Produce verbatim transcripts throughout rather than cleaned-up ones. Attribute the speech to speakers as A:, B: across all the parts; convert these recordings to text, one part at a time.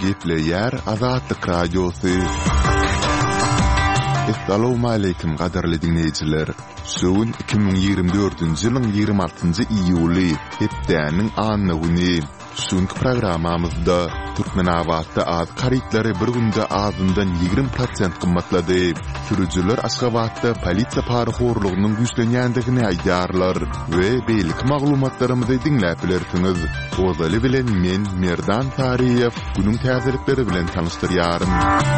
A: gepleýär Azatlyk radiosu. Assalamu alaykum gaderli dinleyijiler. Şuun iki bin ýygrimi dördünji ýylyň ýygrimi altynjy iýuly hepdäniň anyny güni. Şuňky programmamyzda Türkmen awatda az karytlary bir günde azyndan ýygrimi prosent gymmatlady. Sürüjüler Aşgabatda polisiýa paraxorlugynyň güýçlenýändigini aýdarlar we beýlik maglumatlarymyzy dinläp bilersiňiz. Ozaly bilen men Merdan Tariýew günüň täzelikleri bilen tanystyryarym.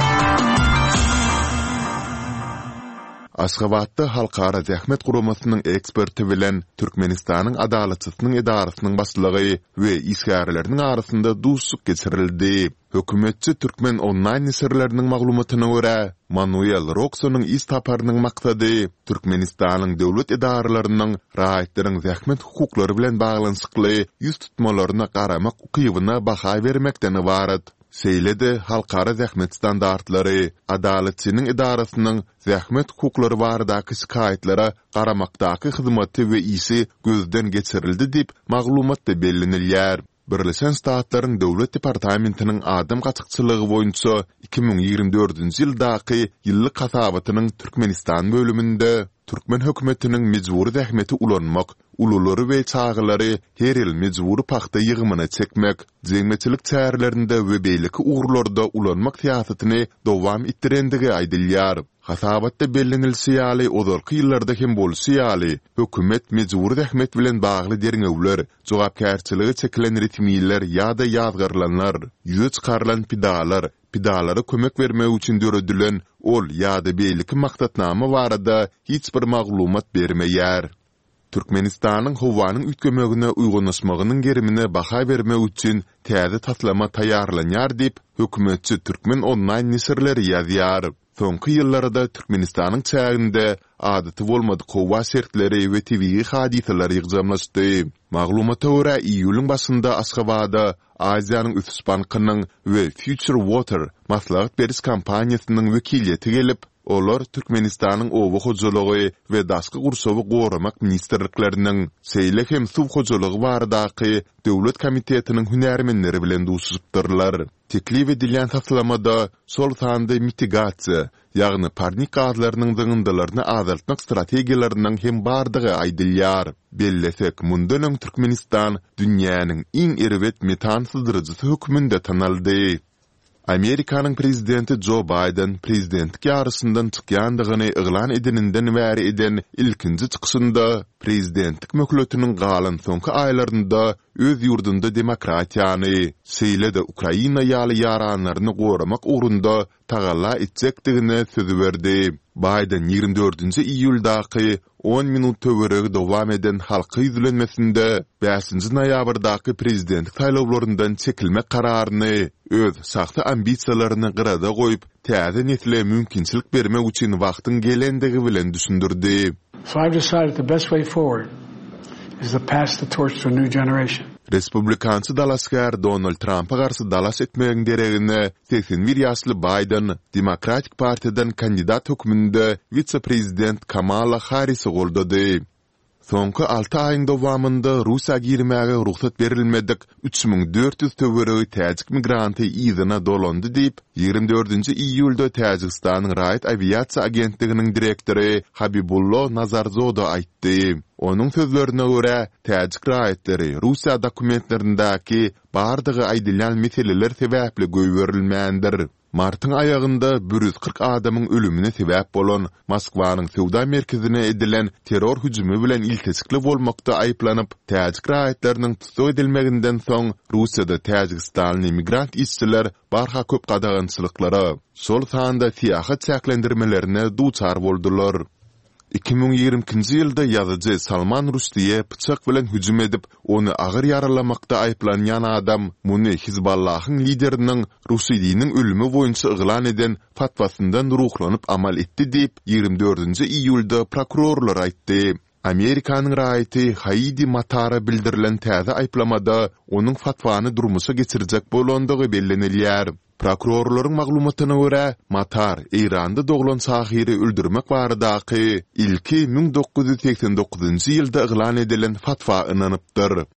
A: Aşgabatda Halkara Zähmet Guramasynyň eksperti bilen Türkmenistanyň adalatçysynyň edarasynyň başlygy we isgärleriniň arasynda duşluk geçirildi. Hökümetçi Türkmen online nesirleriniň maglumatyna görä, Manuel Roxonyň is taparynyň maksady Türkmenistanyň döwlet edaralarynyň raýatlaryň zähmet hukuklary bilen baglanyşykly ýüz tutmalaryna garamak ukybyna baha bermekden ibaret. Seýlede halkara zähmet standartlary, adaletçiniň edarasynyň zähmet hukuklary baradaky şikaýetlara garamakdaky hyzmaty we isi gözden geçirildi dip maglumatda bellenilýär. Birleşen Ştatlaryň Döwlet Departamentiniň adam gaçykçylygy boýunça iki bin ýygrimi dördünji ýyldaky ýyllyk hasabatynyň Türkmenistan bölüminde Türkmen hökümetiniň mejburi zähmeti ulanmak, ululary we çağılary her ýyl mejburi paxta ýygymyna çekmek, jeňmeçilik çäherlerinde we beýleki uğurlarda ulanmak siýasatyny dowam etdirendigi aýdylýar. Hasabatda bellenilse ýaly ozalky ýyllarda hem bolsa ýaly hökümet mejburi zähmet bilen bagly derňewler, jogapkärçiligi çekilen ritmiýler ýa-da ýazgarlanlar, ýüze çykarylan pidalar, pidalary kömek bermek üçin döredilen ol ýa-da beýleki maksatnama barada hiç bir maglumat bermeýär. Türkmenistanyň howanyň ütgemegine uýgunlaşmagynyň gerimine baha bermek üçin täze taslama taýýarlanýar dip hökümetçi Türkmen online nesirleri ýazýar. Soňky ýyllarda Türkmenistanyň çäginde adaty bolmady gowa sertleri we tebii hadiseler ýygramlaşdy. Maglumata görä iýulyň başynda Aşgabada Aziýanyň Ötüş bankynyň we Future Water maslahat beriş kampaniýasynyň wekiliýeti gelip, olar Türkmenistanyň owa hojalygy we daşky gursawy goramak ministrlikleriniň seýle hem suw hojalygy baradaky döwlet komitetiniň hünärmenleri bilen duşupdyrlar. Teklif edilen taslamada sol sanda mitigasiýa, ýagny parnik gazlarynyň zyňyndalaryny azaltmak strategiýalarynyň hem bardygy aýdylýar. Bellesek, mundan öň Türkmenistan dünýäniň iň erwet metan syzdyrjysy höküminde tanaldy. Amerikanyň prezidenti Joe Biden prezidentlik ýarşyndan çykýandygyny eglan edeninden bäri eden ilkinji çykyşynda prezidentlik möhletiniň galan soňky aýlarynda öz ýurdunda demokratiýany, seýlede Ukraina ýaly ýaranlaryny goramak ugrunda tagalla etjekdigine söz berdi. Biden ýygrimi dördünji iýuldaky on minut töweregi dowam eden halky ýüzlenmesinde beşinji noýabrdaky prezidentlik saýlawlaryndan çekilmek kararyny öz saxta ambisiýalaryny gyrada goýup täze nesile mümkinçilik bermek üçin wagtyň gelendigi bilen düşündirdi.
B: So I've decided the best way forward is to pass the torch to a new generation.
A: Respublikansy dalaşgar Donald Trump'a garşy dalaş etmegiň deregine seksen bir ýaşly Biden Demokratik Partiýadan kandidat höküminde vice-prezident Kamala Harris'i goldady. Soňky alty aýyň dowamında Russiýa girmäge ruhsat berilmedik üç bin dört ýüz töweregi täjik migranty ýygyna dolandy diýip ýygrimi dördünji iýulda Täjikistanyň raýat aviasiýa agentliginiň direktori Habibullo Nazarzoda aýtdy. Onun sözlerine göre täjik raýatları Russiýa dokumentlerindäki bardygy aýdylýan meseleler sebäpli göýberilmändir. Martyň aýagynda bir yüz kırk adamyň ölümine sebäp bolan Moskwanyň sowda merkezine edilen terror hüjumy bilen iltesikli bolmakda aýplanyp, täjik raýatlarynyň tutsak edilmeginden soň Russiýada Täjikistanyň immigrant işçiler barha köp gadagançylyklara, şol sanda siýahat çäklendirmelerine duçar boldular. iki bin ýygrimi-nji ýylda ýazyjy Salman Rushdie'ye pyçak bilen hüjüm edip, onu agyr ýaralamakda aýplanýan adam, muny Hizballahyň lideriniň Rusydynyň ölümi boýunça eglan eden fatwasyndan ruhlanyp amal etdi diýip ýygrimi dördünji iýulda prokurorlar aýtdy. Amerikanyň raýaty Heidi Matara bildirilen täze aýplamada onuň fatwany durmuşa geçirijek bolandygy bellenilýär. Prokurorlaryň maglumatyna görä, Matar Iranda doglan sahyry öldürmek baradaky ilki bin dokuz ýüz seksen dokuzynjy ýylda eglan edilen fatwa ynanypdyr.